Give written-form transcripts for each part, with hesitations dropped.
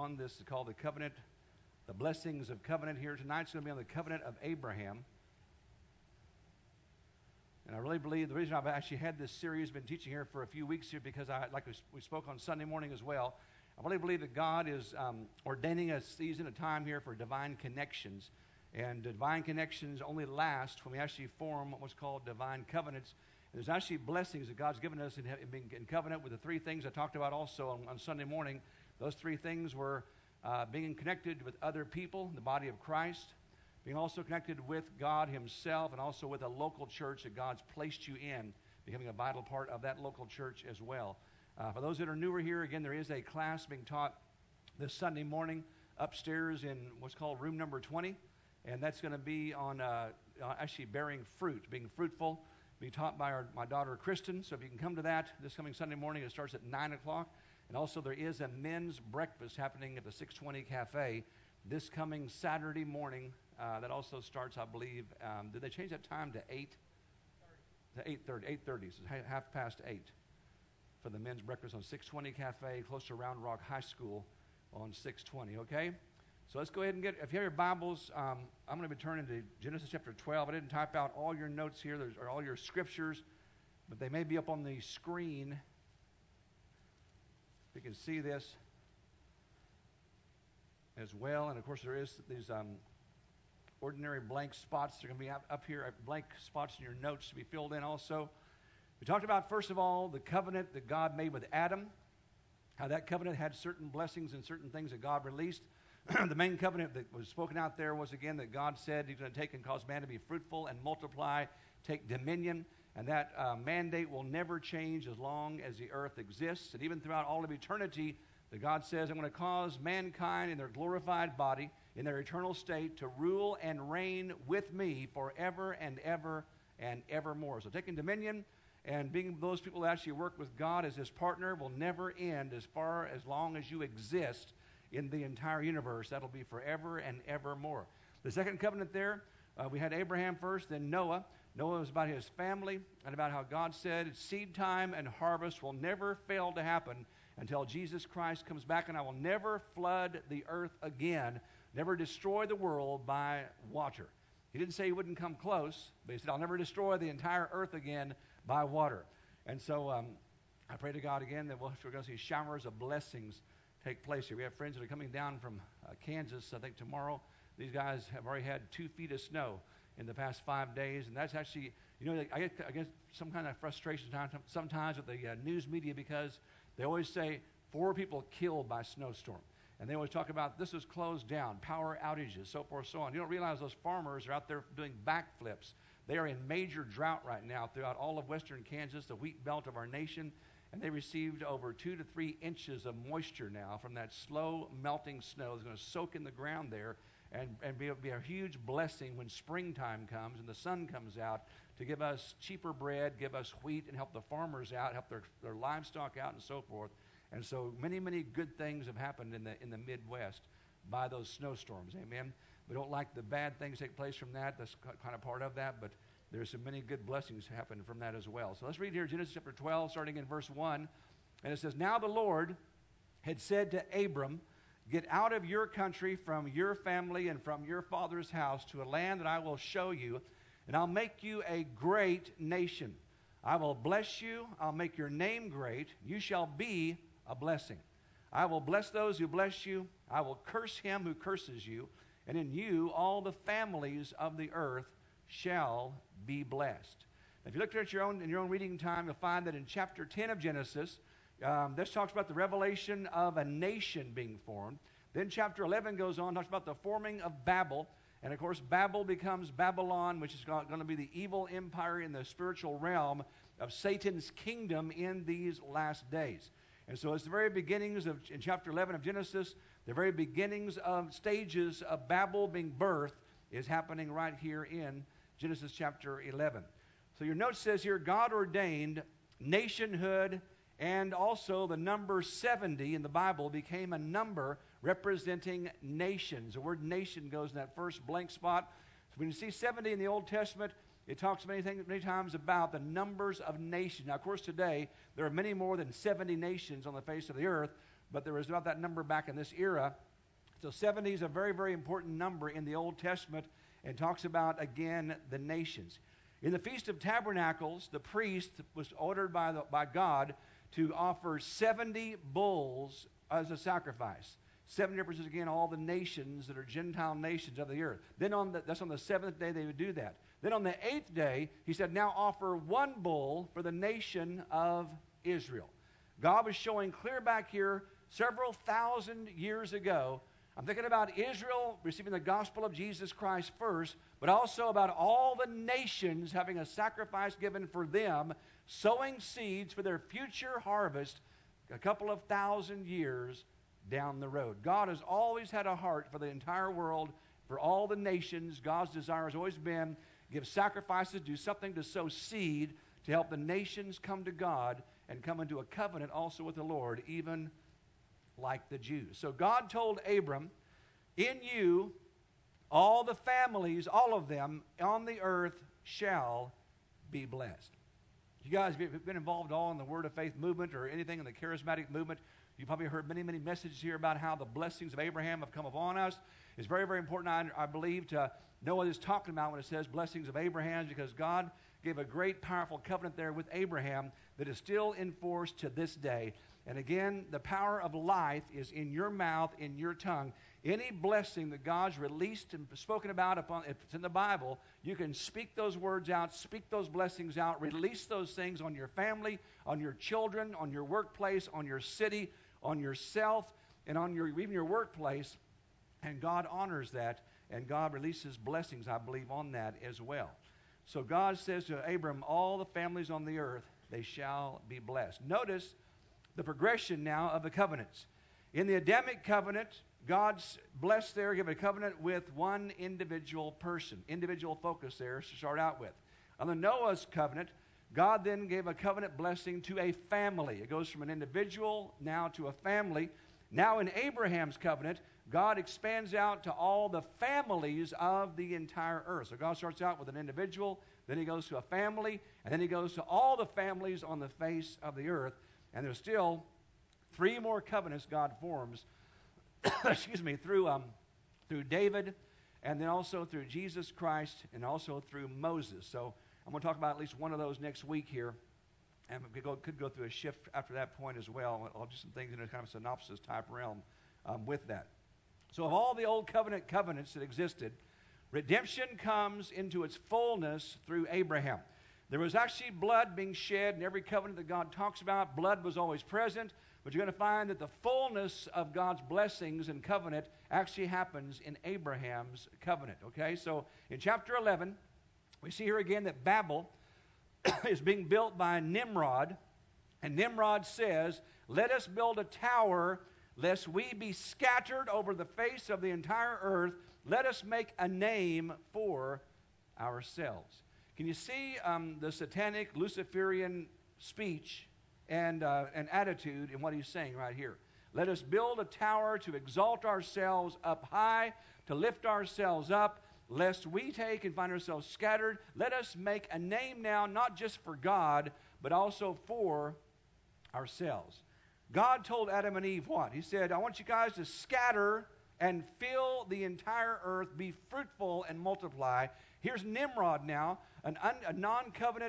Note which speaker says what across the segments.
Speaker 1: on this. It's called the covenant, the blessings of covenant here. Tonight's going to be on the covenant of Abraham. And I really believe the reason I've actually had this series, been teaching here for a few weeks here, because we spoke on Sunday morning as well. I really believe that God is ordaining a season, a time here for divine connections. And divine connections only last when we actually form what's called divine covenants. And there's actually blessings that God's given us in being in covenant with the three things I talked about also on Sunday morning. Those three things were being connected with other people in the body of Christ, being also connected with God himself, and also with a local church that God's placed you in, becoming a vital part of that local church as well. For those that are newer here, again, there is a class being taught this Sunday morning upstairs in what's called room number 20, and that's going to be on actually bearing fruit, being fruitful, be taught by my daughter Kristen. So if you can come to that this coming Sunday morning, it starts at 9 o'clock. And also there is a men's breakfast happening at the 620 Cafe this coming Saturday morning. That also starts, I believe, did they change that time to 8? To 8:30. 8:30, so half past 8 for the men's breakfast on 620 Cafe, close to Round Rock High School on 620, okay? So let's go ahead and get, if you have your Bibles, I'm going to be turning to Genesis chapter 12. I didn't type out all your notes here, or all your scriptures, but they may be up on the screen. You can see this as well. And of course there is these ordinary blank spots. They're going to be up here, blank spots in your notes to be filled in also. We talked about, first of all, the covenant that God made with Adam, how that covenant had certain blessings and certain things that God released. The main covenant that was spoken out there was, again, that God said he's going to take and cause man to be fruitful and multiply, take dominion, and that mandate will never change as long as the earth exists. And even throughout all of eternity, that God says, I'm going to cause mankind in their glorified body, in their eternal state, to rule and reign with me forever and ever and evermore. So taking dominion and being those people that actually work with God as his partner will never end as long as you exist in the entire universe. That'll be forever and evermore. The second covenant there, we had Abraham first, then Noah. Noah was about his family and about how God said seed time and harvest will never fail to happen until Jesus Christ comes back, and I will never flood the earth again, never destroy the world by water. He didn't say he wouldn't come close, but he said, I'll never destroy the entire earth again by water. And so I pray to God again that we're going to see showers of blessings take place here. We have friends that are coming down from Kansas, I think tomorrow. These guys have already had 2 feet of snow in the past 5 days, and that's actually, I get some kind of frustration sometimes with the news media, because they always say 4 people killed by snowstorm. And they always talk about this is closed down, power outages, so forth, so on. You don't realize those farmers are out there doing backflips. They are in major drought right now throughout all of western Kansas, the wheat belt of our nation. And they received over 2 to 3 inches of moisture now from that slow melting snow that's going to soak in the ground there and be a huge blessing when springtime comes and the sun comes out to give us cheaper bread, give us wheat, and help the farmers out, help their livestock out, and so forth. And so many, many good things have happened in the Midwest by those snowstorms. Amen. We don't like the bad things take place from that. That's kind of part of that, but there's so many good blessings happen from that as well. So let's read here Genesis chapter 12, starting in verse 1. And it says, Now the Lord had said to Abram, Get out of your country, from your family, and from your father's house to a land that I will show you, and I'll make you a great nation. I will bless you. I'll make your name great. You shall be a blessing. I will bless those who bless you. I will curse him who curses you. And in you all the families of the earth shall be blessed. Now, if you look at your own reading time, you'll find that in chapter 10 of Genesis, this talks about the revelation of a nation being formed. Then chapter 11 goes on, talks about the forming of Babel. And of course, Babel becomes Babylon, which is going to be the evil empire in the spiritual realm of Satan's kingdom in these last days. And so it's the very beginnings in chapter 11 of Genesis, the very beginnings of stages of Babel being birthed is happening right here in Genesis chapter 11. So your note says here, God ordained nationhood, and also the number 70 in the Bible became a number representing nations. The word nation goes in that first blank spot. So when you see 70 in the Old Testament, it talks many times about the numbers of nations. Now, of course, today there are many more than 70 nations on the face of the earth, but there was not that number back in this era. So 70 is a very, very important number in the Old Testament and talks about, again, the nations. In the Feast of Tabernacles, the priest was ordered by God to offer 70 bulls as a sacrifice. 70 represents, again, all the nations that are Gentile nations of the earth. Then that's on the seventh day they would do that. Then on the eighth day, he said, now offer one bull for the nation of Israel. God was showing clear back here several thousand years ago. I'm thinking about Israel receiving the gospel of Jesus Christ first, but also about all the nations having a sacrifice given for them, sowing seeds for their future harvest a couple of thousand years down the road. God has always had a heart for the entire world, for all the nations. God's desire has always been give sacrifices, do something to sow seed to help the nations come to God and come into a covenant also with the Lord, even like the Jews. So God told Abram, in you all the families, all of them on the earth shall be blessed. You guys have been involved at all in the Word of Faith movement or anything in the charismatic movement. You've probably heard many, many messages here about how the blessings of Abraham have come upon us. It's very, very important, I believe, to know what it's talking about when it says blessings of Abraham, because God gave a great, powerful covenant there with Abraham that is still in force to this day. And again, the power of life is in your mouth, in your tongue. Any blessing that God's released and spoken about, if it's in the Bible, you can speak those words out, speak those blessings out, release those things on your family, on your children, on your workplace, on your city, on yourself, and on even your workplace. And God honors that, and God releases blessings, I believe, on that as well. So God says to Abram, all the families on the earth, they shall be blessed. Notice the progression now of the covenants. In the Adamic covenant, God's blessed there, give a covenant with one individual person, individual focus there to start out with. On the Noah's covenant, God then gave a covenant blessing to a family. It goes from an individual now to a family. Now in Abraham's covenant, God expands out to all the families of the entire earth. So God starts out with an individual, then he goes to a family, and then he goes to all the families on the face of the earth. And there's still 3 more covenants God forms, through David, and then also through Jesus Christ, and also through Moses. So I'm going to talk about at least one of those next week here, and we could go through a shift after that point as well. I'll do some things in a kind of synopsis type realm with that. So of all the old covenants that existed, redemption comes into its fullness through Abraham. There was actually blood being shed in every covenant that God talks about. Blood was always present, but you're going to find that the fullness of God's blessings and covenant actually happens in Abraham's covenant. Okay, so in chapter 11, we see here again that Babel is being built by Nimrod, and Nimrod says, let us build a tower lest we be scattered over the face of the entire earth. Let us make a name for ourselves. Can you see the satanic Luciferian speech and attitude in what he's saying right here? Let us build a tower to exalt ourselves up high, to lift ourselves up, lest we take and find ourselves scattered. Let us make a name now, not just for God, but also for ourselves. God told Adam and Eve what? He said, I want you guys to scatter and fill the entire earth, be fruitful and multiply. Here's Nimrod now, a non-covenant,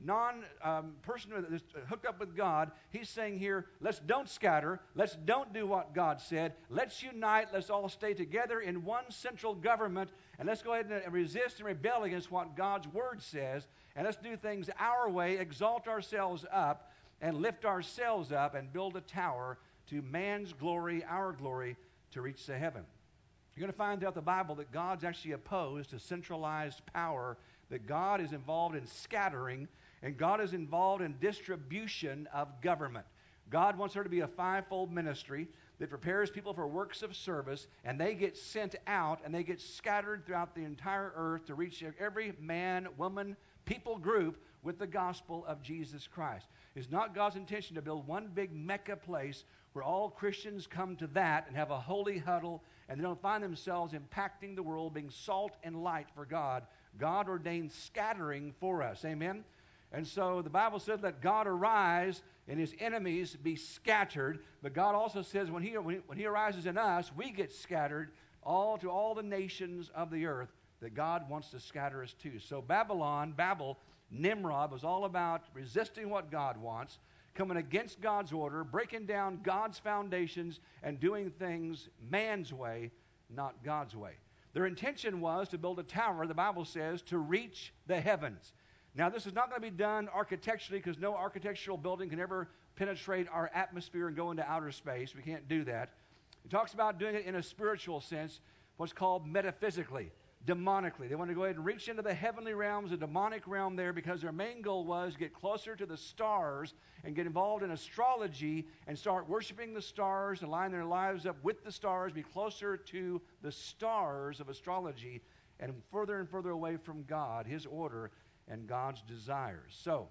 Speaker 1: person that's hooked up with God. He's saying here, let's don't scatter. Let's don't do what God said. Let's unite. Let's all stay together in one central government. And let's go ahead and resist and rebel against what God's Word says. And let's do things our way, exalt ourselves up, and lift ourselves up and build a tower to man's glory, our glory, to reach to heaven. You're going to find throughout the Bible that God's actually opposed to centralized power, that God is involved in scattering, and God is involved in distribution of government. God wants there to be a fivefold ministry that prepares people for works of service, and they get sent out, and they get scattered throughout the entire earth to reach every man, woman, people group with the gospel of Jesus Christ. It's not God's intention to build one big Mecca place where all Christians come to that and have a holy huddle, and they don't find themselves impacting the world, being salt and light for God. God ordained scattering for us. Amen? And so the Bible says, let God arise and his enemies be scattered. But God also says when he arises in us, we get scattered to all the nations of the earth that God wants to scatter us to. So Babel, Nimrod, was all about resisting what God wants, coming against God's order, breaking down God's foundations, and doing things man's way, not God's way. Their intention was to build a tower, the Bible says, to reach the heavens. Now, this is not going to be done architecturally, because no architectural building can ever penetrate our atmosphere and go into outer space. We can't do that. It talks about doing it in a spiritual sense, what's called metaphysically, demonically. They want to go ahead and reach into the heavenly realms, the demonic realm there, because their main goal was get closer to the stars and get involved in astrology and start worshiping the stars and line their lives up with the stars, be closer to the stars of astrology and further away from God, his order, and God's desires. So,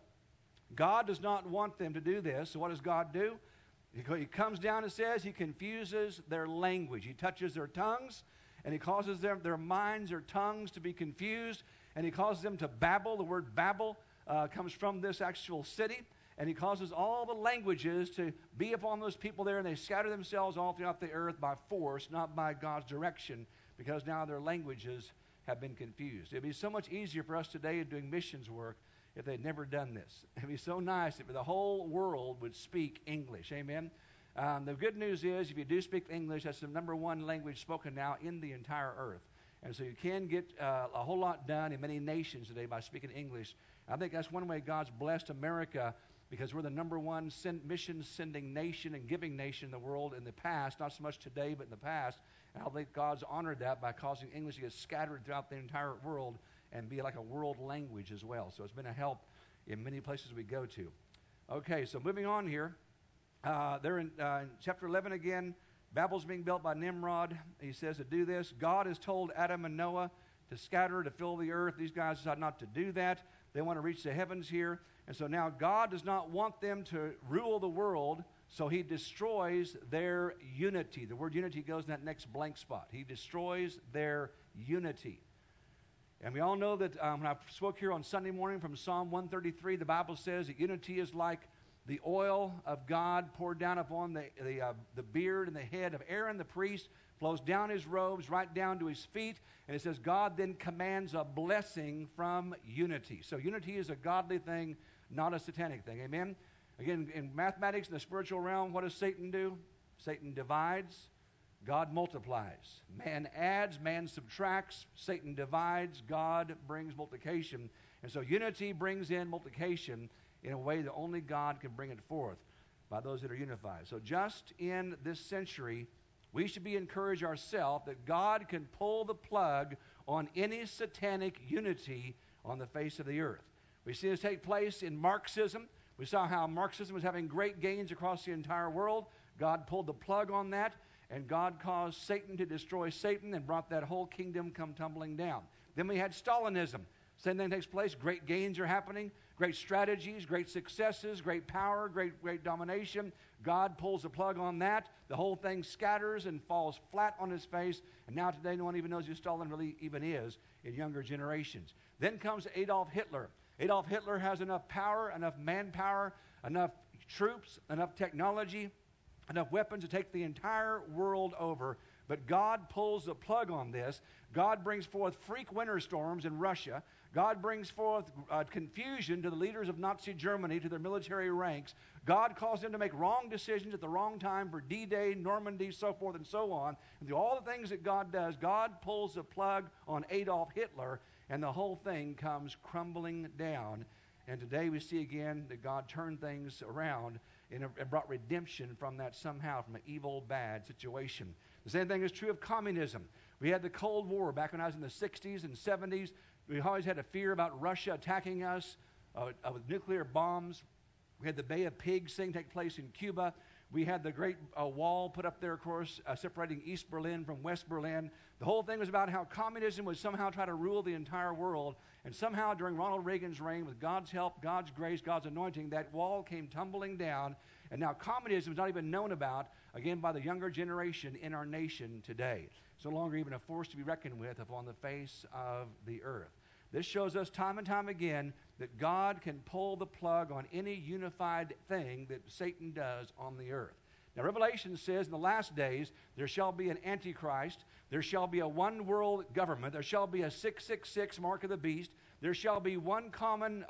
Speaker 1: God does not want them to do this. So what does God do? He comes down and says he confuses their language. He touches their tongues, and he causes their minds or tongues to be confused, and he causes them to babble. The word babble comes from this actual city, and he causes all the languages to be upon those people there, and they scatter themselves all throughout the earth by force, not by God's direction, because now their languages have been confused. It would be so much easier for us today doing missions work if they'd never done this. It would be so nice if the whole world would speak English. Amen? The good news is, if you do speak English, that's the number one language spoken now in the entire earth. And so you can get a whole lot done in many nations today by speaking English. I think that's one way God's blessed America, because we're the number one mission-sending nation and giving nation in the world in the past, not so much today, but in the past. And I think God's honored that by causing English to get scattered throughout the entire world and be like a world language as well. So it's been a help in many places we go to. Okay, so moving on here. They're in chapter 11 again. Babel's being built by Nimrod. He says to do this. God has told Adam and Noah to scatter, to fill the earth. These guys decide not to do that. They want to reach the heavens here. And so now God does not want them to rule the world, so he destroys their unity. The word unity goes in that next blank spot. He destroys their unity. And we all know that when I spoke here on Sunday morning from Psalm 133, the Bible says that unity is like the oil of God poured down upon the beard and the head of Aaron the priest, flows down his robes right down to his feet. And it says God then commands a blessing from unity. So unity is a godly thing, not a satanic thing. Amen? Again, in mathematics, in the spiritual realm, what does Satan do? Satan divides, God multiplies. Man adds, man subtracts, Satan divides, God brings multiplication. And so unity brings in multiplication in a way that only God can bring it forth by those that are unified. So just in this century, we should be encouraged ourselves that God can pull the plug on any satanic unity on the face of the earth. We see this take place in Marxism. We saw how Marxism was having great gains across the entire world. God pulled the plug on that, and God caused Satan to destroy Satan and brought that whole kingdom come tumbling down. Then we had Stalinism. Same thing takes place. Great gains are happening, great strategies, great successes, great power, great domination. God pulls the plug on that. The whole thing scatters and falls flat on its face. And now today no one even knows who Stalin really even is in younger generations. Then comes Adolf Hitler. Adolf Hitler has enough power, enough manpower, enough troops, enough technology, enough weapons to take the entire world over. But God pulls the plug on this. God brings forth freak winter storms in Russia. God brings forth confusion to the leaders of Nazi Germany, to their military ranks. God caused them to make wrong decisions at the wrong time for D-Day, Normandy, so forth and so on. And through all the things that God does, God pulls the plug on Adolf Hitler, and the whole thing comes crumbling down. And today we see again that God turned things around and brought redemption from that somehow, from an evil, bad situation. The same thing is true of communism. We had the Cold War back when I was in the 60s and 70s. We always had a fear about Russia attacking us with nuclear bombs. We had the Bay of Pigs thing take place in Cuba. We had the great wall put up there, of course, separating East Berlin from West Berlin. The whole thing was about how communism would somehow try to rule the entire world. And somehow during Ronald Reagan's reign, with God's help, God's grace, God's anointing, that wall came tumbling down. And now communism is not even known about, again, by the younger generation in our nation today. It's no longer even a force to be reckoned with upon the face of the earth. This shows us time and time again that God can pull the plug on any unified thing that Satan does on the earth. Now, Revelation says in the last days there shall be an antichrist, there shall be a one world government, there shall be a 666 mark of the beast, there shall be one common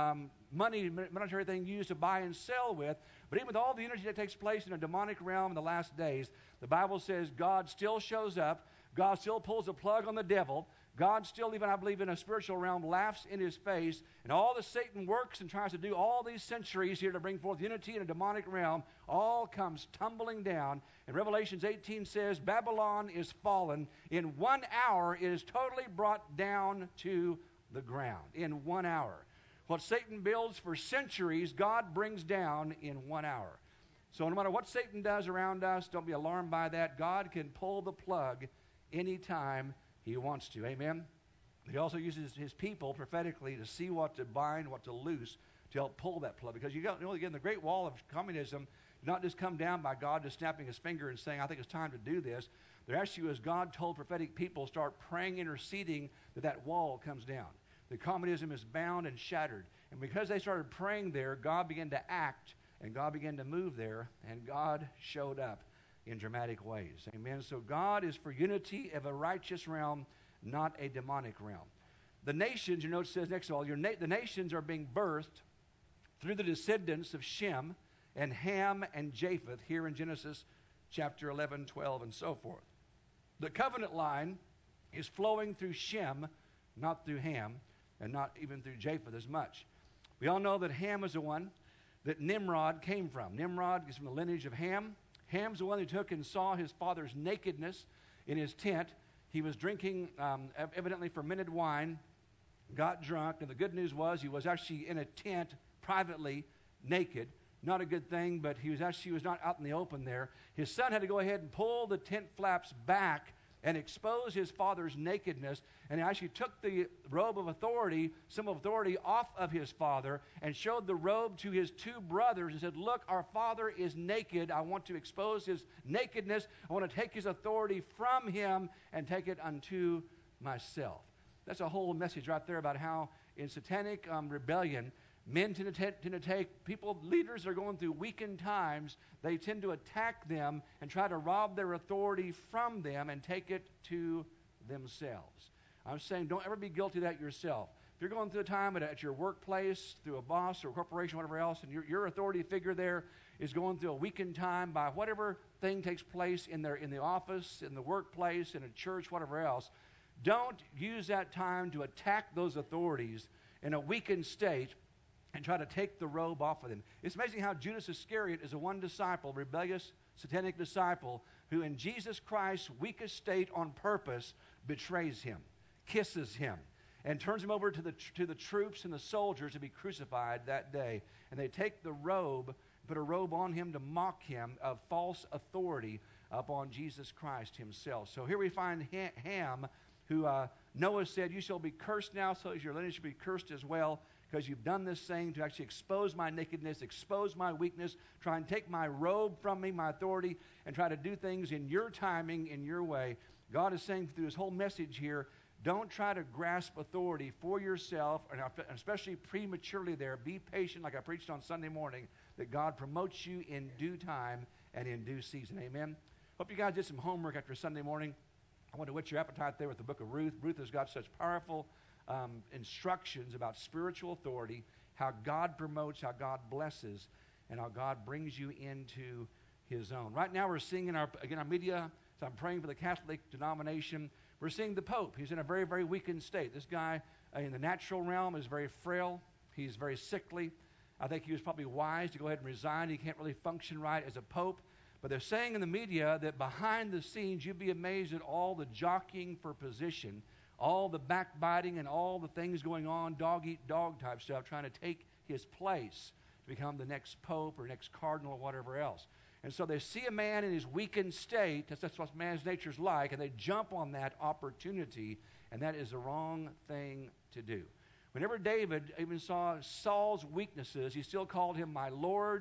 Speaker 1: monetary thing used to buy and sell with. But even with all the energy that takes place in a demonic realm in the last days, the Bible says God still shows up, God still pulls a plug on the devil, God still, even I believe in a spiritual realm, laughs in his face, and all that Satan works and tries to do all these centuries here to bring forth unity in a demonic realm all comes tumbling down. And Revelations 18 says, Babylon is fallen. In 1 hour it is totally brought down to the ground. In 1 hour. What Satan builds for centuries, God brings down in 1 hour. So no matter what Satan does around us, don't be alarmed by that. God can pull the plug anytime he wants to. Amen? He also uses his people prophetically to see what to bind, what to loose, to help pull that plug. Because you know, again, the great wall of communism did not just come down by God just snapping his finger and saying, I think it's time to do this. There actually was God told prophetic people, start praying, interceding, that wall comes down. The communism is bound and shattered. And because they started praying there, God began to act, and God began to move there, and God showed up in dramatic ways. Amen. So God is for unity of a righteous realm, not a demonic realm. The nations, you know, it says next to all, the nations are being birthed through the descendants of Shem and Ham and Japheth here in Genesis chapter 11, 12, and so forth. The covenant line is flowing through Shem, not through Ham, and not even through Japheth as much. We all know that Ham is the one that Nimrod came from. Nimrod is from the lineage of Ham. Ham's the one who took and saw his father's nakedness in his tent. He was drinking evidently fermented wine, got drunk, and the good news was he was actually in a tent privately naked. Not a good thing, but he was not out in the open there. His son had to go ahead and pull the tent flaps back and expose his father's nakedness, and he actually took the robe of authority, symbol of authority, off of his father and showed the robe to his two brothers and said, look, our father is naked. I want to expose his nakedness. I want to take his authority from him and take it unto myself. That's a whole message right there about how in satanic rebellion, men tend to take people, leaders that are going through weakened times, they tend to attack them and try to rob their authority from them and take it to themselves. I'm saying don't ever be guilty of that yourself. If you're going through a time at your workplace, through a boss or a corporation, whatever else, and your authority figure there is going through a weakened time by whatever thing takes place in the office, in the workplace, in a church, whatever else, don't use that time to attack those authorities in a weakened state and try to take the robe off of them. It's amazing how Judas Iscariot is a one disciple, rebellious, satanic disciple, who in Jesus Christ's weakest state on purpose betrays him, kisses him, and turns him over to the troops and the soldiers to be crucified that day. And they take the robe, put a robe on him to mock him of false authority upon Jesus Christ himself. So here we find Ham, who Noah said, you shall be cursed now, so as your lineage shall be cursed as well, because you've done this thing to actually expose my nakedness, expose my weakness, try and take my robe from me, my authority, and try to do things in your timing, in your way. God is saying through this whole message here, don't try to grasp authority for yourself, and especially prematurely there. Be patient, like I preached on Sunday morning, that God promotes you in due time and in due season. Amen? Hope you guys did some homework after Sunday morning. I want to whet your appetite there with the book of Ruth. Ruth has got such powerful instructions about spiritual authority, how God promotes, how God blesses, and how God brings you into his own. Right now we're seeing in our media, so I'm praying for the Catholic denomination, we're seeing the Pope. He's in a very, very weakened state. This guy in the natural realm is very frail. He's very sickly. I think he was probably wise to go ahead and resign. He can't really function right as a Pope. But they're saying in the media that behind the scenes, you'd be amazed at all the jockeying for position, all the backbiting and all the things going on, dog-eat-dog type stuff, trying to take his place to become the next pope or next cardinal or whatever else. And so they see a man in his weakened state, that's what man's nature's like, and they jump on that opportunity, and that is the wrong thing to do. Whenever David even saw Saul's weaknesses, he still called him my Lord,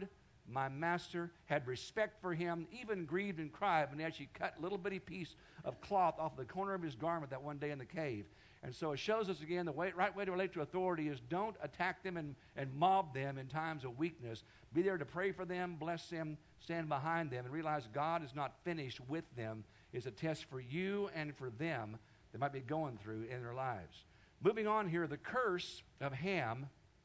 Speaker 1: my master, had respect for him, even grieved and cried when he actually cut a little bitty piece of cloth off the corner of his garment that one day in the cave. And so it shows us again the right way to relate to authority is don't attack them and mob them in times of weakness. Be there to pray for them, bless them, stand behind them, and realize God is not finished with them. It's a test for you and for them that might be going through in their lives. Moving on here, the curse of Ham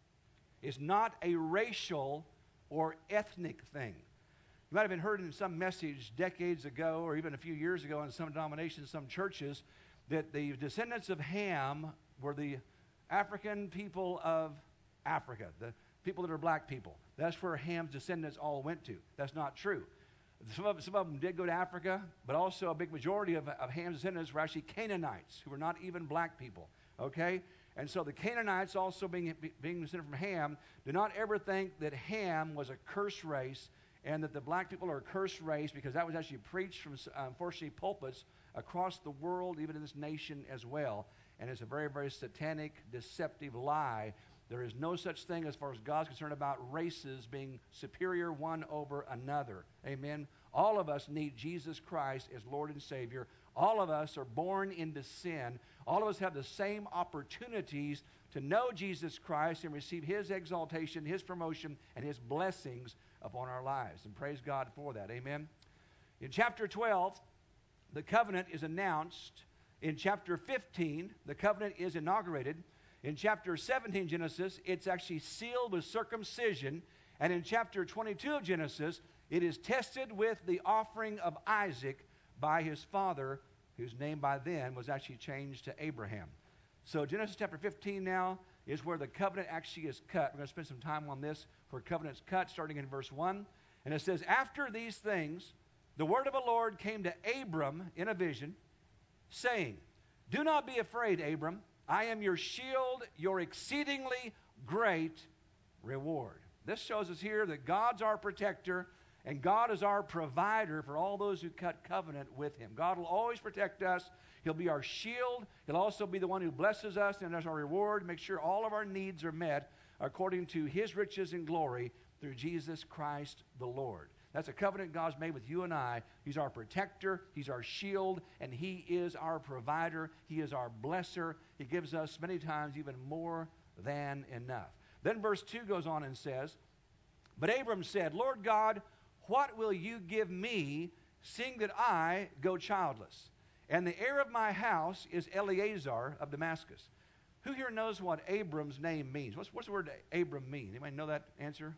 Speaker 1: is not a racial or ethnic thing. You might have been heard in some message decades ago or even a few years ago in some denominations, some churches, that the descendants of Ham were the African people of Africa, the people that are black people. That's where Ham's descendants all went to. That's not true. Some of them did go to Africa, but also a big majority of Ham's descendants were actually Canaanites, who were not even black people. Okay? And so the Canaanites also being descended from Ham, do not ever think that Ham was a cursed race and that the black people are a cursed race, because that was actually preached from, unfortunately, pulpits across the world, even in this nation as well. And it's a very, very satanic, deceptive lie. There is no such thing as far as God's concerned about races being superior one over another. Amen. All of us need Jesus Christ as Lord and Savior. All of us are born into sin. All of us have the same opportunities to know Jesus Christ and receive His exaltation, His promotion, and His blessings upon our lives. And praise God for that. Amen. In chapter 12, the covenant is announced. In chapter 15, the covenant is inaugurated. In chapter 17, Genesis, it's actually sealed with circumcision. And in chapter 22 of Genesis, it is tested with the offering of Isaac by his father, whose name by then was actually changed to Abraham. So Genesis chapter 15 now is where the covenant actually is cut. We're going to spend some time on this, where covenant's cut, starting in verse 1. And it says, after these things, the word of the Lord came to Abram in a vision, saying, do not be afraid, Abram. I am your shield, your exceedingly great reward. This shows us here that God's our protector, and God is our provider for all those who cut covenant with Him. God will always protect us. He'll be our shield. He'll also be the one who blesses us, and as our reward, make sure all of our needs are met according to His riches and glory through Jesus Christ the Lord. That's a covenant God's made with you and I. He's our protector. He's our shield. And He is our provider. He is our blesser. He gives us many times even more than enough. Then verse 2 goes on and says, but Abram said, Lord God, what will you give me, seeing that I go childless? And the heir of my house is Eleazar of Damascus. Who here knows what Abram's name means? What's the word Abram mean? Anybody know that answer?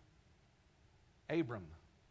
Speaker 1: Abram.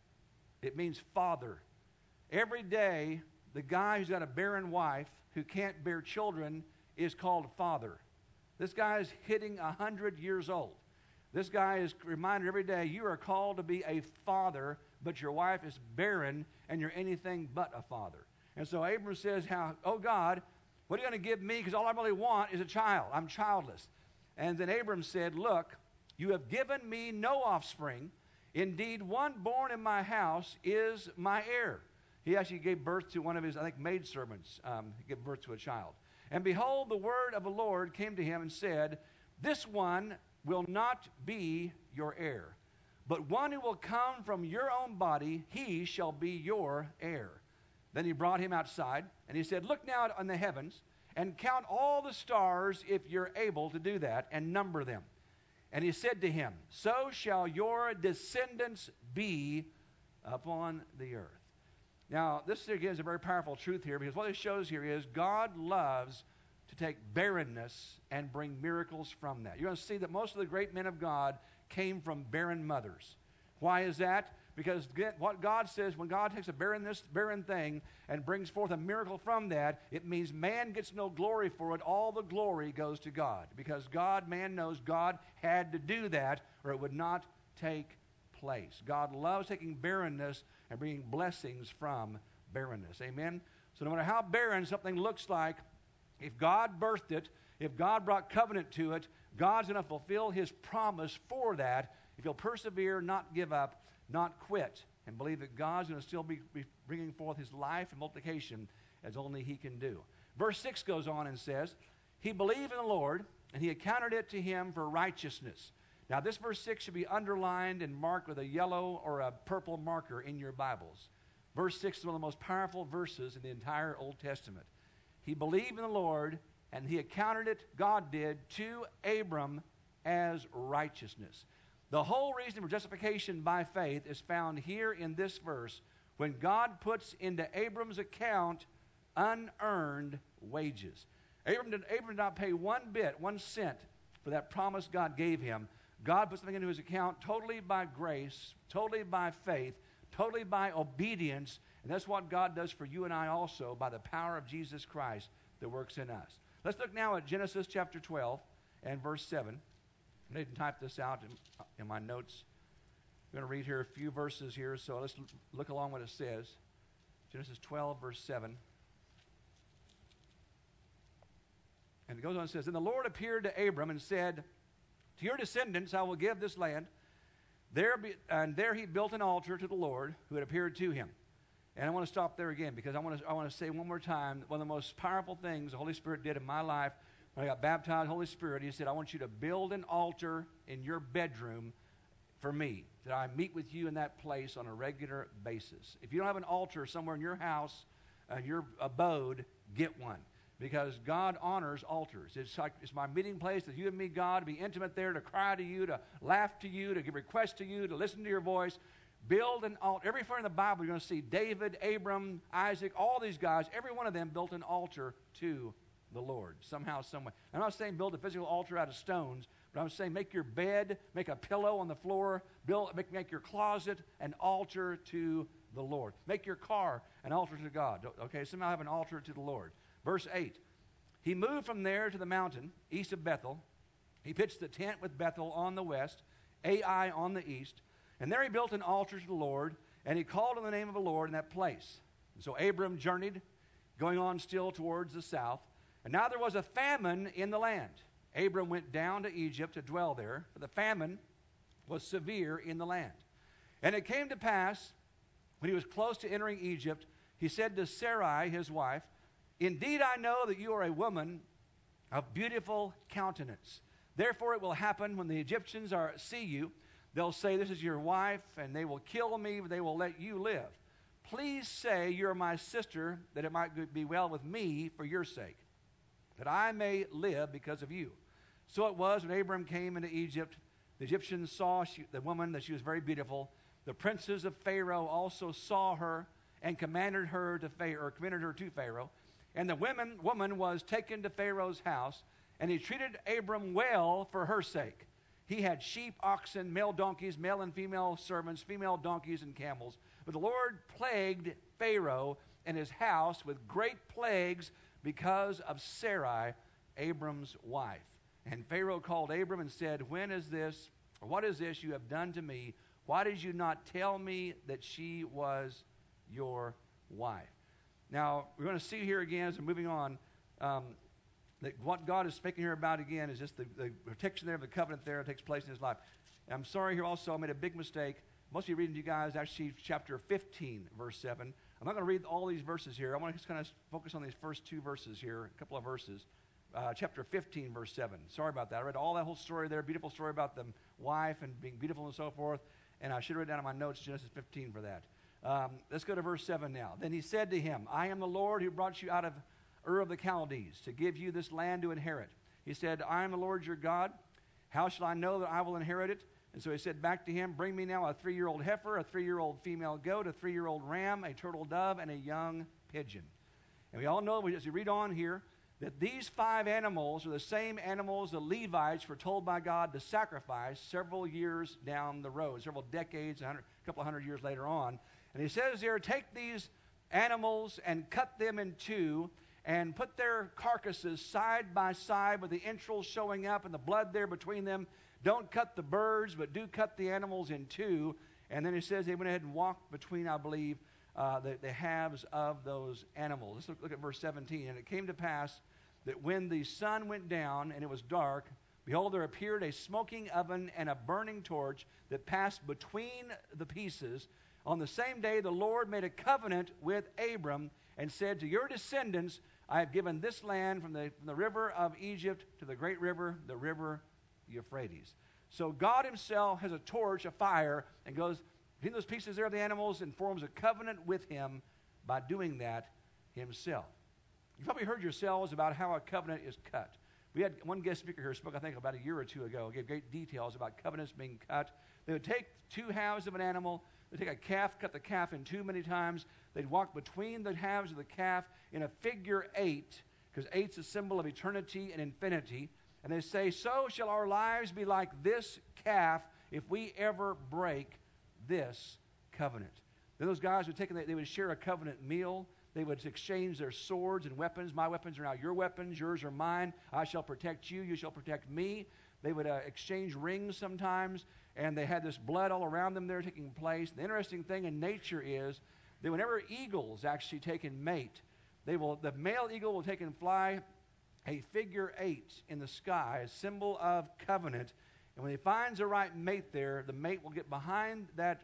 Speaker 1: It means father. Every day, the guy who's got a barren wife who can't bear children is called father. This guy is hitting 100 years old. This guy is reminded every day, you are called to be a father, but your wife is barren, and you're anything but a father. And so Abram says, oh God, what are you going to give me? Because all I really want is a child. I'm childless. And then Abram said, look, you have given me no offspring. Indeed, one born in my house is my heir. He actually gave birth to one of his, maidservants. He gave birth to a child. And behold, the word of the Lord came to him and said, this one will not be your heir, but one who will come from your own body, he shall be your heir. Then he brought him outside, and he said, look now on the heavens, and count all the stars if you're able to do that, and number them. And he said to him, so shall your descendants be upon the earth. Now, this again is a very powerful truth here, because what it shows here is God loves to take barrenness and bring miracles from that. You're going to see that most of the great men of God came from barren mothers. Why is that? Because what God says, when God takes a barren thing and brings forth a miracle from that, it means man gets no glory for it. All the glory goes to God. Because man knows God had to do that, or it would not take place. God loves taking barrenness and bringing blessings from barrenness. Amen? So no matter how barren something looks like, if God birthed it, if God brought covenant to it, God's going to fulfill His promise for that if you'll persevere, not give up, not quit, and believe that God's going to still be bringing forth His life and multiplication as only He can do. Verse 6 goes on and says, he believed in the Lord, and He accounted it to him for righteousness. Now, this verse 6 should be underlined and marked with a yellow or a purple marker in your Bibles. Verse 6 is one of the most powerful verses in the entire Old Testament. He believed in the Lord, and he accounted it, God did, to Abram as righteousness. The whole reason for justification by faith is found here in this verse, when God puts into Abram's account unearned wages. Abram did not pay one cent for that promise God gave him. God put something into his account totally by grace, totally by faith, totally by obedience, and that's what God does for you and I also by the power of Jesus Christ that works in us. Let's look now at Genesis chapter 12 and verse 7. I need to type this out in my notes. I'm going to read here a few verses here, so let's look along what it says. Genesis 12, verse 7. And it goes on and says, "And the Lord appeared to Abram and said, to your descendants I will give this land. There he built an altar to the Lord who had appeared to him." And I want to stop there again because I want to say one more time, one of the most powerful things the Holy Spirit did in my life when I got baptized, Holy Spirit, he said, I want you to build an altar in your bedroom for me, that I meet with you in that place on a regular basis. If you don't have an altar somewhere in your house, your abode, get one. Because God honors altars. It's my meeting place that you and me, God, to be intimate there, to cry to you, to laugh to you, to give requests to you, to listen to your voice. Build an altar. Everywhere in the Bible, you're going to see David, Abram, Isaac, all these guys, every one of them built an altar to the Lord, somehow, some way. I'm not saying build a physical altar out of stones, but I'm saying make your bed, make a pillow on the floor, make your closet an altar to the Lord. Make your car an altar to God. Okay, somehow have an altar to the Lord. Verse 8, he moved from there to the mountain east of Bethel. He pitched the tent with Bethel on the west, Ai on the east, and there he built an altar to the Lord, and he called on the name of the Lord in that place. And so Abram journeyed, going on still towards the south, and now there was a famine in the land. Abram went down to Egypt to dwell there, for the famine was severe in the land. And it came to pass, when he was close to entering Egypt, he said to Sarai, his wife, "Indeed I know that you are a woman of beautiful countenance. Therefore it will happen when the Egyptians see you, they'll say, 'This is your wife,' and they will kill me, but they will let you live. Please say you are my sister, that it might be well with me for your sake, that I may live because of you." So it was when Abram came into Egypt, the Egyptians saw the woman, that she was very beautiful. The princes of Pharaoh also saw her and commended her to Pharaoh. And the woman was taken to Pharaoh's house, and he treated Abram well for her sake. He had sheep, oxen, male donkeys, male and female servants, female donkeys and camels. But the Lord plagued Pharaoh and his house with great plagues because of Sarai, Abram's wife. And Pharaoh called Abram and said, "What is this you have done to me? Why did you not tell me that she was your wife?" Now, we're going to see here again as we're moving on, that what God is speaking here about again is just the protection there of the covenant there that takes place in his life. And I'm sorry here also, I made a big mistake. Most of you reading to you guys actually chapter 15, verse 7. I'm not going to read all these verses here. I want to just kind of focus on these first two verses here, a couple of verses. Chapter 15, verse 7. Sorry about that. I read all that whole story there, beautiful story about the wife and being beautiful and so forth. And I should have written down in my notes Genesis 15 for that. Let's go to verse 7 now. Then he said to him, "I am the Lord who brought you out of Ur of the Chaldees to give you this land to inherit." He said, "I am the Lord your God. How shall I know that I will inherit it?" And so he said back to him, "Bring me now a 3-year-old heifer, a 3-year-old female goat, a 3-year-old ram, a turtle dove, and a young pigeon." And we all know, as we read on here, that these 5 animals are the same animals the Levites were told by God to sacrifice several years down the road, several decades, a couple of hundred years later on. And he says here, take these animals and cut them in two and put their carcasses side by side with the entrails showing up and the blood there between them. Don't cut the birds, but do cut the animals in two. And then he says they went ahead and walked between, I believe, the halves of those animals. Let's look at verse 17. "And it came to pass that when the sun went down and it was dark, behold, there appeared a smoking oven and a burning torch that passed between the pieces. On the same day the Lord made a covenant with Abram and said, 'To your descendants I have given this land from the river of Egypt to the great river, the river Euphrates.'" So God himself has a torch, a fire, and goes between those pieces there of the animals and forms a covenant with him by doing that himself. You've probably heard yourselves about how a covenant is cut. We had one guest speaker here spoke, I think, about a year or two ago, gave great details about covenants being cut. They would take two halves of an animal. They'd take a calf, cut the calf in two many times. They'd walk between the halves of the calf in a figure 8, because 8's a symbol of eternity and infinity. And they say, so shall our lives be like this calf if we ever break this covenant. Then those guys would take, they would share a covenant meal. They would exchange their swords and weapons. My weapons are now your weapons. Yours are mine. I shall protect you. You shall protect me. They would exchange rings sometimes, and they had this blood all around them there taking place. The interesting thing in nature is that whenever eagles actually take and mate, the male eagle will take and fly a figure 8 in the sky, a symbol of covenant. And when he finds the right mate there, the mate will get behind that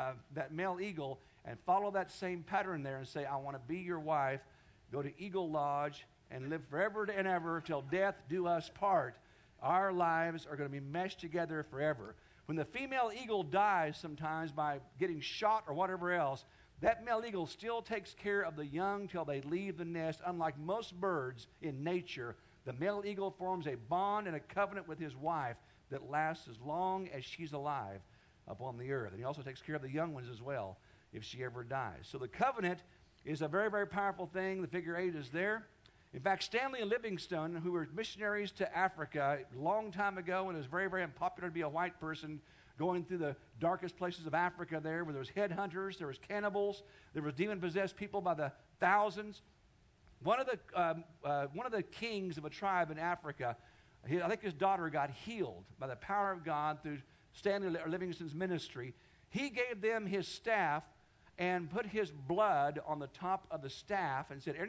Speaker 1: male eagle and follow that same pattern there and say, I want to be your wife, go to Eagle Lodge, and live forever and ever till death do us part. Our lives are going to be meshed together forever. When the female eagle dies sometimes by getting shot or whatever else, that male eagle still takes care of the young till they leave the nest. Unlike most birds in nature, the male eagle forms a bond and a covenant with his wife that lasts as long as she's alive upon the earth. And he also takes care of the young ones as well if she ever dies. So the covenant is a very, very powerful thing. The figure 8 is there. In fact, Stanley and Livingstone, who were missionaries to Africa a long time ago, when it was very, very unpopular to be a white person, going through the darkest places of Africa there, where there was headhunters, there was cannibals, there was demon-possessed people by the thousands. One of the kings of a tribe in Africa, I think his daughter got healed by the power of God through Stanley Livingstone's ministry. He gave them his staff and put his blood on the top of the staff and said,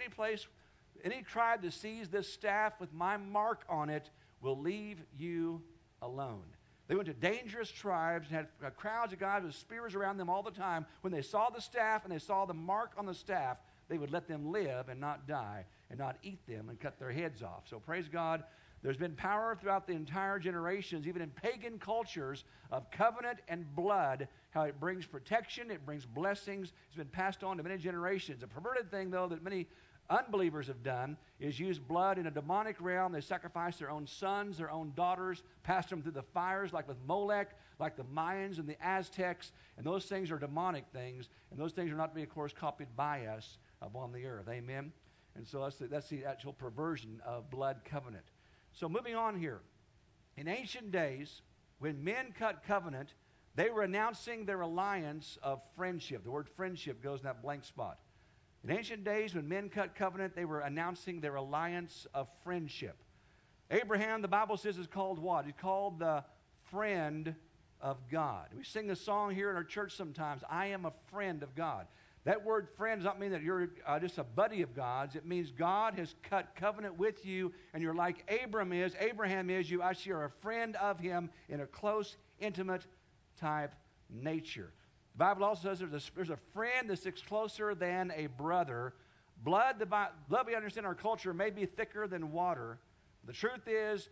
Speaker 1: any tribe that sees this staff with my mark on it will leave you alone. They went to dangerous tribes and had crowds of guys with spears around them all the time. When they saw the staff and they saw the mark on the staff, they would let them live and not die and not eat them and cut their heads off. So praise God. There's been power throughout the entire generations, even in pagan cultures, of covenant and blood, how it brings protection, it brings blessings. It's been passed on to many generations. A perverted thing, though, that many unbelievers have done is use blood in a demonic realm. They sacrifice their own sons, their own daughters, pass them through the fires like with Molech, like the Mayans and the Aztecs, and those things are demonic things, and those things are not to be, of course, copied by us upon the earth. Amen? And so that's the actual perversion of blood covenant. So moving on here. In ancient days, when men cut covenant, they were announcing their alliance of friendship. The word friendship goes in that blank spot. In ancient days, when men cut covenant, they were announcing their alliance of friendship. Abraham, the Bible says, is called what? He's called the friend of God. We sing a song here in our church sometimes, I am a friend of God. That word friend does not mean that you're just a buddy of God's. It means God has cut covenant with you, and you're like Abraham is. You actually are a friend of him in a close, intimate type nature. The Bible also says there's a friend that sticks closer than a brother. Blood, we understand in our culture, may be thicker than water. The truth is,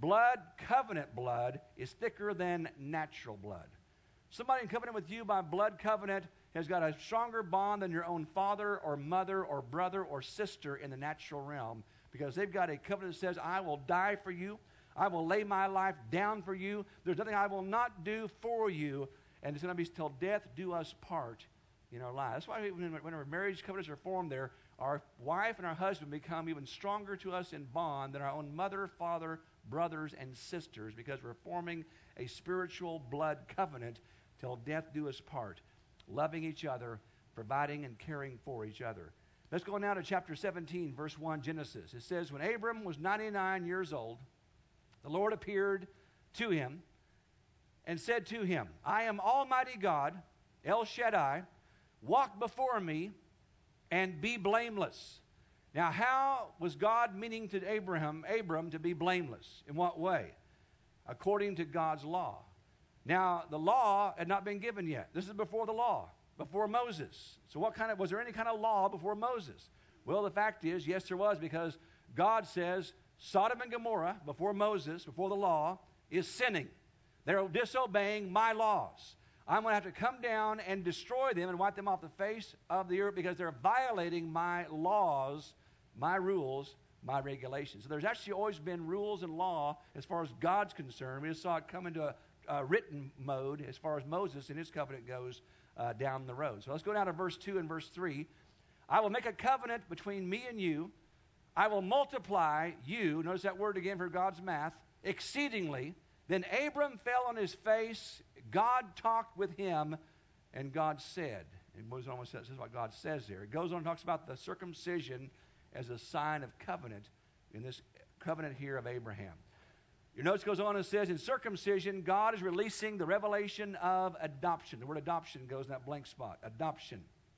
Speaker 1: covenant blood, is thicker than natural blood. Somebody in covenant with you by blood covenant has got a stronger bond than your own father or mother or brother or sister in the natural realm, because they've got a covenant that says, I will die for you. I will lay my life down for you. There's nothing I will not do for you. And it's going to be till death do us part in our lives. That's why when our marriage covenants are formed there, our wife and our husband become even stronger to us in bond than our own mother, father, brothers, and sisters, because we're forming a spiritual blood covenant till death do us part, loving each other, providing and caring for each other. Let's go now to chapter 17, verse 1, Genesis. It says, when Abram was 99 years old, the Lord appeared to him and said to him, I am Almighty God, El Shaddai, walk before me and be blameless. Now, how was God meaning to Abram to be blameless? In what way? According to God's law. Now, the law had not been given yet. This is before the law, before Moses. So was there any kind of law before Moses? Well, the fact is, yes, there was, because God says Sodom and Gomorrah, before Moses, before the law, is sinning. They're disobeying my laws. I'm going to have to come down and destroy them and wipe them off the face of the earth because they're violating my laws, my rules, my regulations. So there's actually always been rules and law as far as God's concerned. We just saw it come into a written mode as far as Moses and his covenant goes down the road. So let's go down to verse 2 and verse 3. I will make a covenant between me and you. I will multiply you, notice that word again for God's math, exceedingly. Then Abram fell on his face. God talked with him, and God said. And Moses almost says what God says there. It goes on and talks about the circumcision as a sign of covenant in this covenant here of Abraham. Your notes goes on and says, in circumcision, God is releasing the revelation of adoption. The word adoption goes in that blank spot. Adoption.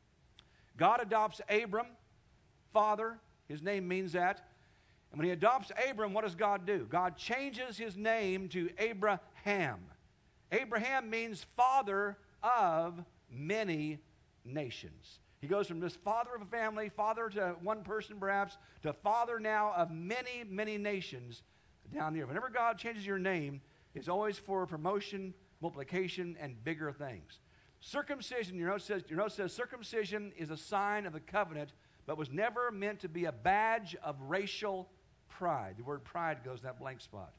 Speaker 1: God adopts Abram, father. His name means that. And when he adopts Abram, what does God do? God changes his name to Abraham. Abraham means father of many nations. He goes from this father of a family, father to one person perhaps, to father now of many, many nations down here. Whenever God changes your name, it's always for promotion, multiplication, and bigger things. Circumcision, your note says circumcision is a sign of the covenant, but was never meant to be a badge of racial pride. The word pride goes in that blank spot.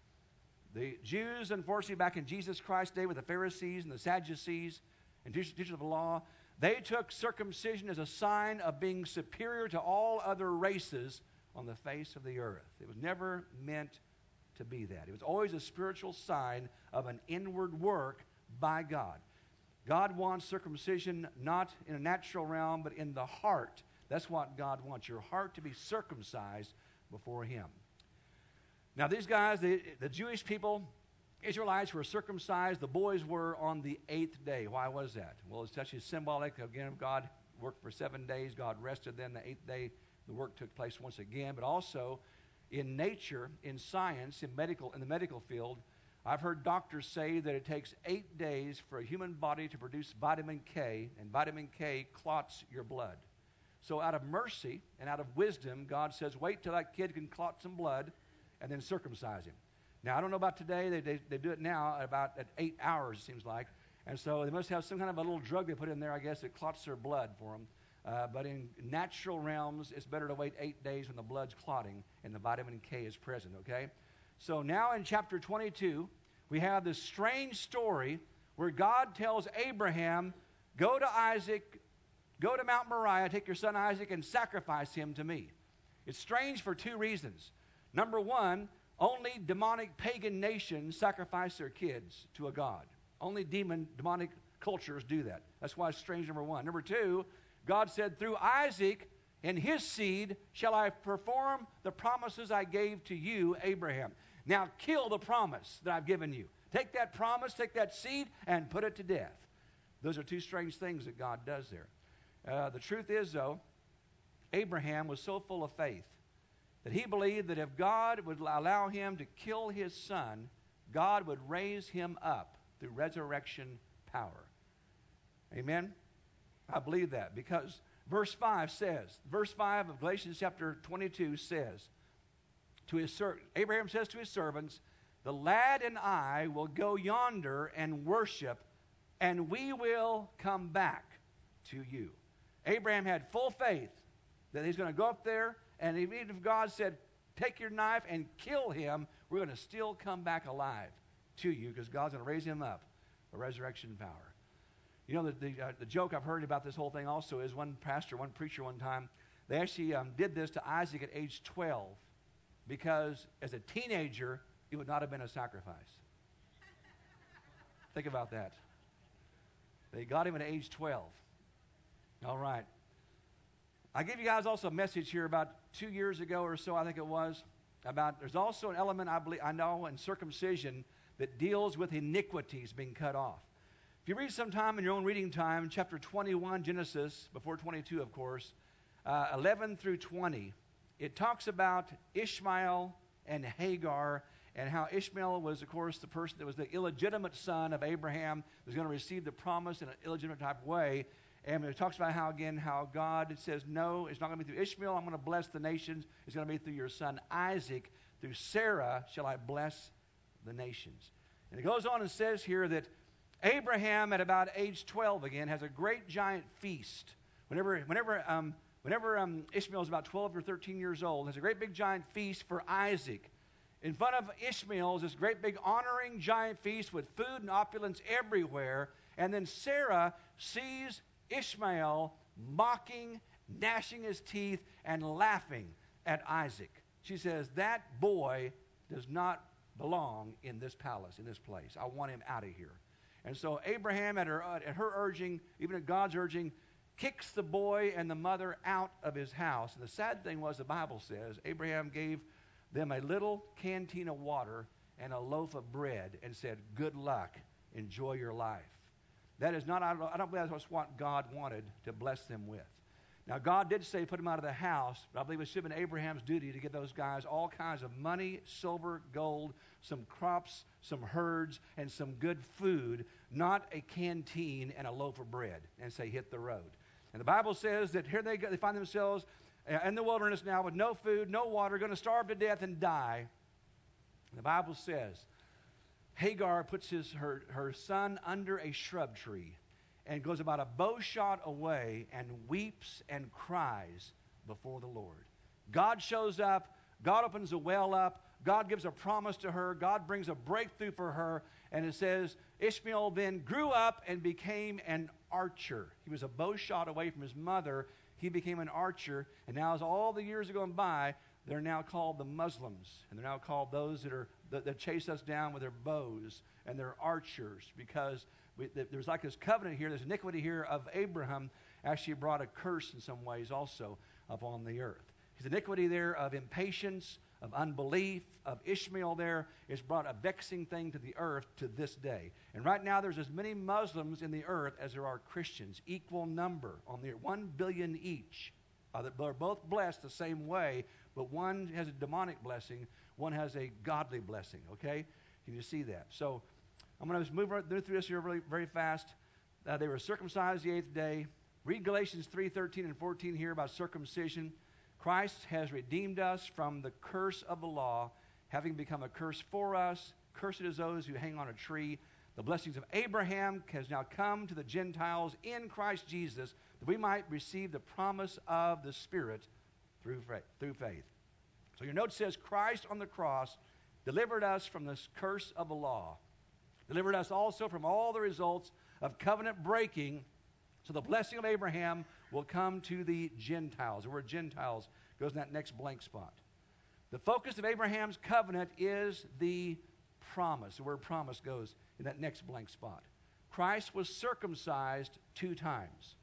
Speaker 1: The Jews, unfortunately, back in Jesus Christ's day with the Pharisees and the Sadducees and teachers of the law, they took circumcision as a sign of being superior to all other races on the face of the earth. It was never meant to be that. It was always a spiritual sign of an inward work by God. God wants circumcision not in a natural realm, but in the heart. That's what God wants, your heart to be circumcised before Him. Now these guys, the Jewish people, Israelites were circumcised. The boys were on the 8th day. Why was that? Well, it's actually symbolic. Again, God worked for 7 days. God rested. Then the 8th day, the work took place once again. But also in nature, in science, in the medical field, I've heard doctors say that it takes 8 days for a human body to produce vitamin K, and vitamin K clots your blood. So out of mercy and out of wisdom, God says, wait till that kid can clot some blood and then circumcise him. Now, I don't know about today. They do it now at 8 hours, it seems like. And so they must have some kind of a little drug they put in there, I guess, that clots their blood for them. But in natural realms, it's better to wait 8 days when the blood's clotting and the vitamin K is present, okay? So now in chapter 22, we have this strange story where God tells Abraham, go to Isaac, go to Mount Moriah, take your son Isaac, and sacrifice him to me. It's strange for 2 reasons. Number one, only demonic pagan nations sacrifice their kids to a god. Only demonic cultures do that. That's why it's strange, number one. Number two, God said, through Isaac and his seed shall I perform the promises I gave to you, Abraham. Now kill the promise that I've given you. Take that promise, take that seed, and put it to death. Those are 2 strange things that God does there. The truth is, though, Abraham was so full of faith that he believed that if God would allow him to kill his son, God would raise him up through resurrection power. Amen? I believe that because verse 5 of Galatians chapter 22 says, Abraham says to his servants, the lad and I will go yonder and worship, and we will come back to you. Abraham had full faith that he's going to go up there, and even if God said, take your knife and kill him, we're going to still come back alive to you because God's going to raise him up for resurrection power. You know, the joke I've heard about this whole thing also is one preacher one time, they actually did this to Isaac at age 12 because as a teenager, it would not have been a sacrifice. Think about that. They got him at age 12. All right. I gave you guys also a message here about 2 years ago or so, I think it was, about there's also an element I know in circumcision that deals with iniquities being cut off. If you read sometime in your own reading time, chapter 21, Genesis, before 22, of course, 11 through 20, it talks about Ishmael and Hagar and how Ishmael was, of course, the person that was the illegitimate son of Abraham, was going to receive the promise in an illegitimate type of way. And it talks about how God says, no, it's not going to be through Ishmael. I'm going to bless the nations. It's going to be through your son Isaac. Through Sarah shall I bless the nations. And it goes on and says here that Abraham, at about age 12 again, has a great giant feast. Whenever Ishmael is about 12 or 13 years old, has a great big giant feast for Isaac. In front of Ishmael is this great big honoring giant feast with food and opulence everywhere. And then Sarah sees Ishmael mocking, gnashing his teeth, and laughing at Isaac. She says, that boy does not belong in this palace, in this place. I want him out of here. And so Abraham, at her urging, even at God's urging, kicks the boy and the mother out of his house. And the sad thing was, the Bible says, Abraham gave them a little canteen of water and a loaf of bread and said, good luck, enjoy your life. That is not, I don't believe that's what God wanted to bless them with. Now, God did say put him out of the house, but I believe it should have been Abraham's duty to get those guys all kinds of money, silver, gold, some crops, some herds, and some good food, not a canteen and a loaf of bread, and say, hit the road. And the Bible says that here they find themselves in the wilderness now with no food, no water, going to starve to death and die. And the Bible says Hagar puts her son under a shrub tree and goes about a bow shot away and weeps and cries before the Lord. God shows up. God opens a well up. God gives a promise to her. God brings a breakthrough for her. And it says Ishmael then grew up and became an archer. He was a bow shot away from his mother. He became an archer. And now, as all the years have gone by, they're now called the Muslims. And they're now called those that chase us down with their bows. And they're archers, because there's like this covenant here, this iniquity here of Abraham actually brought a curse in some ways also upon the earth. His iniquity there of impatience, of unbelief, of Ishmael there, has brought a vexing thing to the earth to this day. And right now there's as many Muslims in the earth as there are Christians, equal number on the earth, 1 billion each. They're both blessed the same way, but one has a demonic blessing, one has a godly blessing, okay? Can you see that? So I'm going to move right through this here really very fast. They were circumcised the 8th day. Read Galatians 3:13 and 14 here about circumcision. Christ has redeemed us from the curse of the law, having become a curse for us. Cursed is those who hang on a tree. The blessings of Abraham has now come to the Gentiles in Christ Jesus, that we might receive the promise of the Spirit through faith. So your note says Christ on the cross delivered us from this curse of the law. Delivered us also from all the results of covenant breaking, so the blessing of Abraham will come to the Gentiles. The word Gentiles goes in that next blank spot. The focus of Abraham's covenant is the promise. The word promise goes in that next blank spot. Christ was circumcised 2 times.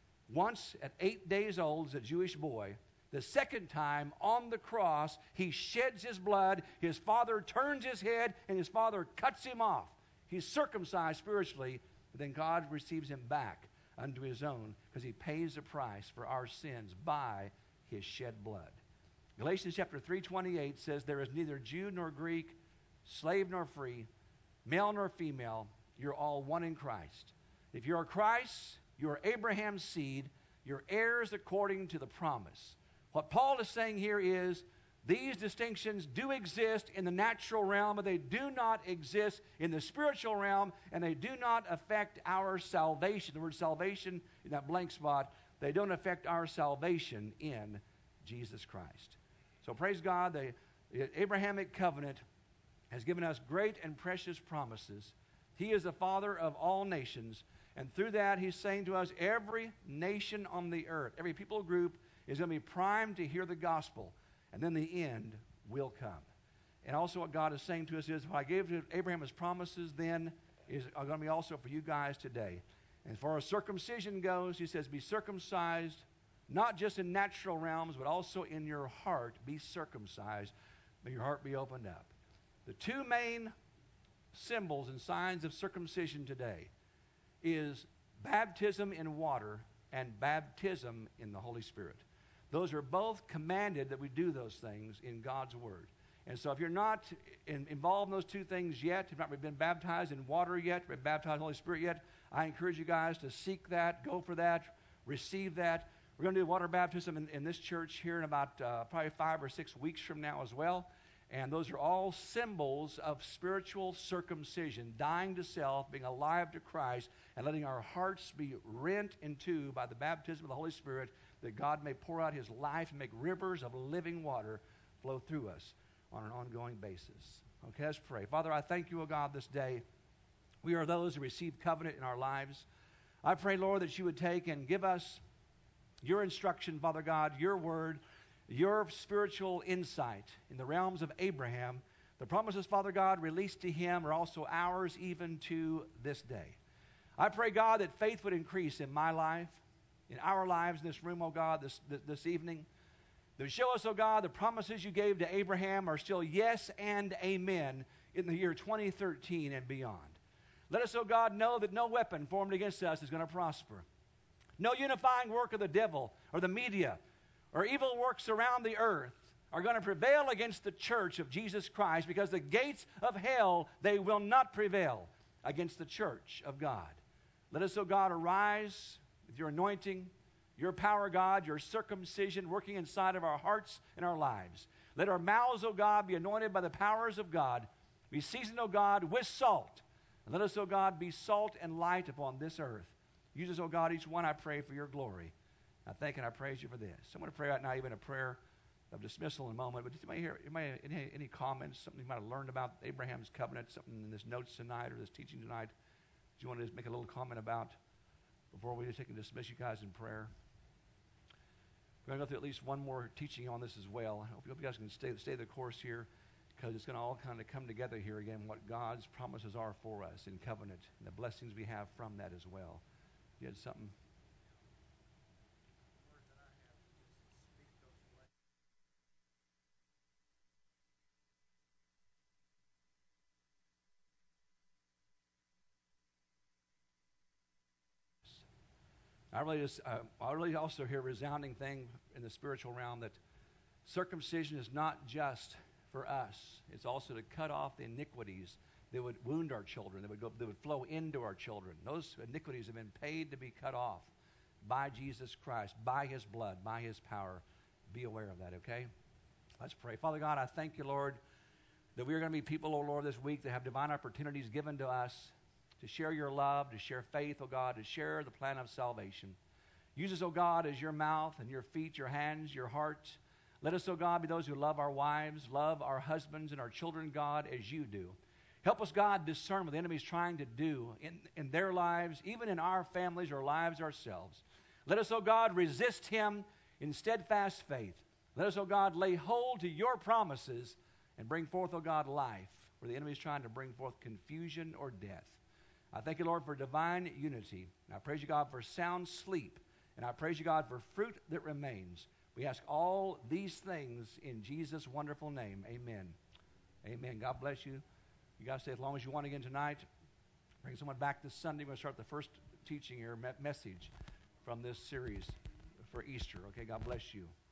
Speaker 1: Once at 8 days old as a Jewish boy. The second time on the cross, he sheds his blood. His father turns his head, and his father cuts him off. He's circumcised spiritually, but then God receives him back unto his own, because he pays the price for our sins by his shed blood. Galatians chapter 3:28 says, there is neither Jew nor Greek, slave nor free, male nor female, you're all one in Christ. If you're Christ, you're Abraham's seed, you're heirs according to the promise. What Paul is saying here is, these distinctions do exist in the natural realm, but they do not exist in the spiritual realm, and they do not affect our salvation. The word salvation in that blank spot, they don't affect our salvation in Jesus Christ. So praise God, the Abrahamic covenant has given us great and precious promises. He is the Father of all nations, and through that he's saying to us, every nation on the earth, every people group is going to be primed to hear the gospel. And then the end will come. And also what God is saying to us is, what I gave to Abraham as promises then are going to be also for you guys today. And as far as circumcision goes, he says, be circumcised, not just in natural realms, but also in your heart. Be circumcised. May your heart be opened up. The 2 main symbols and signs of circumcision today is baptism in water and baptism in the Holy Spirit. Those are both commanded that we do those things in God's Word. And so if you're not involved in those 2 things yet, you've not been baptized in water yet, been baptized in the Holy Spirit yet, I encourage you guys to seek that, go for that, receive that. We're going to do water baptism in this church here in about probably 5 or 6 weeks from now as well. And those are all symbols of spiritual circumcision, dying to self, being alive to Christ, and letting our hearts be rent in two by the baptism of the Holy Spirit, that God may pour out his life and make rivers of living water flow through us on an ongoing basis. Okay, let's pray. Father, I thank you, O God, this day. We are those who receive covenant in our lives. I pray, Lord, that you would take and give us your instruction, Father God, your word, your spiritual insight in the realms of Abraham. The promises, Father God, released to him are also ours even to this day. I pray, God, that faith would increase in my life, in our lives in this room, oh God, this evening. That would show us, oh God, the promises you gave to Abraham are still yes and amen in the year 2013 and beyond. Let us, oh God, know that no weapon formed against us is going to prosper. No unifying work of the devil or the media or evil works around the earth are going to prevail against the church of Jesus Christ, because the gates of hell, they will not prevail against the church of God. Let us, O God, arise with your anointing, your power, God, your circumcision working inside of our hearts and our lives. Let our mouths, O God, be anointed by the powers of God. Be seasoned, O God, with salt. And let us, O God, be salt and light upon this earth. Use us, O God, each one, I pray, for your glory. I thank and I praise you for this. I'm going to pray right now, even a prayer of dismissal in a moment. But did anybody hear any comments, something you might have learned about Abraham's covenant, something in this notes tonight or this teaching tonight? Do you want to just make a little comment about before we take and dismiss you guys in prayer? We're going to go through at least one more teaching on this as well. I hope you guys can stay the course here, because it's going to all kind of come together here again, what God's promises are for us in covenant and the blessings we have from that as well. You had something? I really also hear a resounding thing in the spiritual realm, that circumcision is not just for us. It's also to cut off the iniquities that would wound our children, that would flow into our children. Those iniquities have been paid to be cut off by Jesus Christ, by his blood, by his power. Be aware of that, okay? Let's pray. Father God, I thank you, Lord, that we are going to be people, oh Lord, this week that have divine opportunities given to us to share your love, to share faith, oh God, to share the plan of salvation. Use us, oh God, as your mouth and your feet, your hands, your heart. Let us, oh God, be those who love our wives, love our husbands and our children, God, as you do. Help us, God, discern what the enemy is trying to do in their lives, even in our families or lives ourselves. Let us, oh God, resist him in steadfast faith. Let us, oh God, lay hold to your promises and bring forth, oh God, life, where the enemy is trying to bring forth confusion or death. I thank you, Lord, for divine unity. And I praise you, God, for sound sleep. And I praise you, God, for fruit that remains. We ask all these things in Jesus' wonderful name. Amen. Amen. God bless you. You guys stay as long as you want again tonight. Bring someone back this Sunday. We're going to start the first teaching or message from this series for Easter. Okay, God bless you.